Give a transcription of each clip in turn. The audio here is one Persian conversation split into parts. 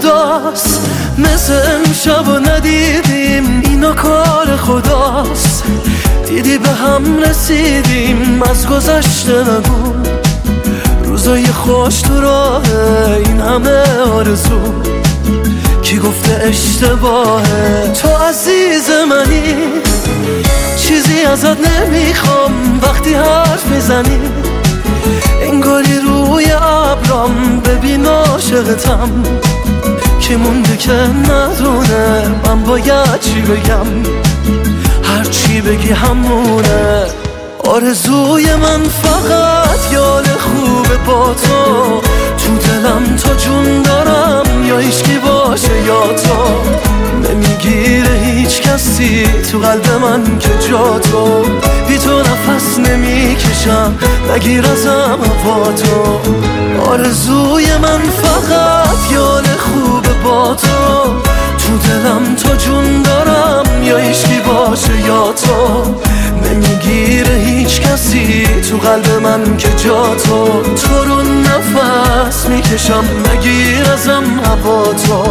جداست، مثل امشب و ندیدیم اینا کار خداست. دیدی به هم رسیدیم از گذشته نگو، روزای خوش تو راه این همه آرزو. کی گفته اشتباهه؟ تو عزیز منی، چیزی ازت نمیخوام وقتی حرف میزنی. انگاری روی ابرام ببین عاشقتم، که مونده که ندونه من باید چی بگم. هر چی بگی همونه. آرزوی من فقط یاد خوبه با تو، تو دلم تو جون دارم یا هیچکی باشه یا تو. نمیگیره هیچ کسی تو قلب من که جا تو، بی تو نفس نمیکشم نگیر ازم هوا تو. آرزوی من فقط یاد خوبه با تو، تو دلم تو جون دارم یا هیچکی باشه یا تو. نمیگیره هیچ کسی تو قلب من که جا تو. تو رو نفس میکشم نگیر ازم هوا تو.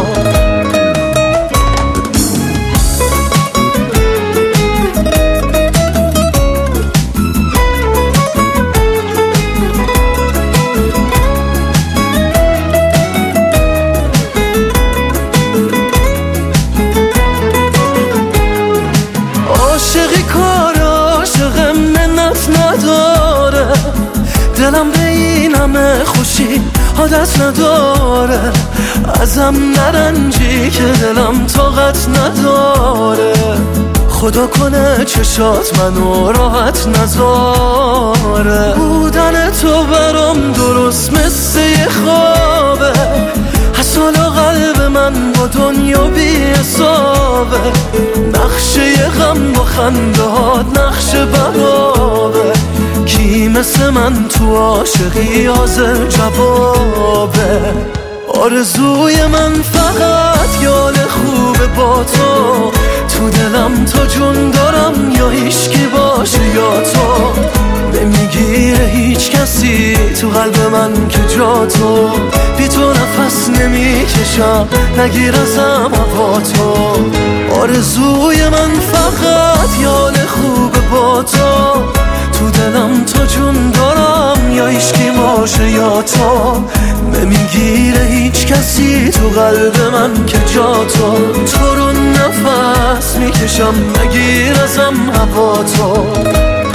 عاشقی کار عاشقم منت نداره، دلم به این همه خوشی عادت نداره. ازم نرنجی که دلم طاقت نداره، خدا کنه چشات منو راحت نذاره. بودن تو برام درست مثل یه خوابه، حالا قلب من با دنیا بی حسابه. نقشه غم با خندهات نقشه بهابه، کی مثل من تو عاشقی حاضر جوابه. آرزوی من فقط یاد خوبه با تو، تو دلم تو جون دارم یا هیچکی باشه یا تو. نمیگیره هیچ کسی تو قلب من که جا تو، بی تو نفس نمیکشم نگیر ازم هوا تو. آرزوی من فقط یاد خوبه با تو، تو دلم تو جون دارم یا هیچکی باشه یا تو. نمیگیره هیچ کسی تو قلب من که جا تو. تو رو نفس میکشم نگیر ازم هوا تو.